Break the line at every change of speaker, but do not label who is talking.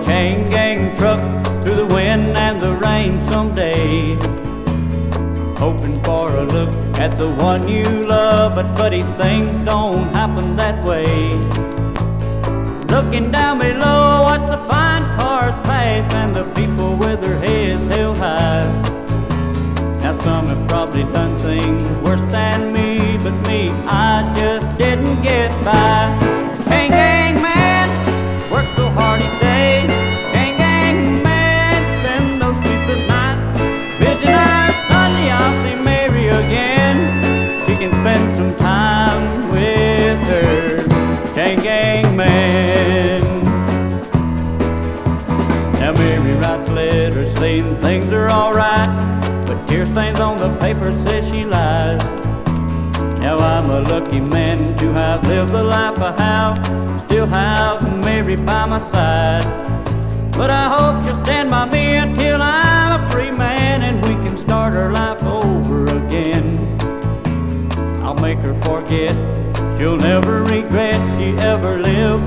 chain gang truck through the wind and the rain someday, hoping for a look at the one you love, but buddy, things don't happen that way. Looking down below, watch the fine cars pass and the people with their heads held high. Now some have probably done things worse than me, but me, I just didn't get by. Chain gang man, work so hard each day. Chain gang man, spend those sleepless nights. Vision her Sunday, I'll see Mary again. She can spend some time with her chain gang man. Now Mary writes letters saying things are alright, but tear stains on the paper says she lies. Now I'm a lucky man to have lived the life I have, still have Mary by my side. But I hope she'll stand by me until I'm a free man and we can start our life over again. I'll make her forget, she'll never regret she ever lived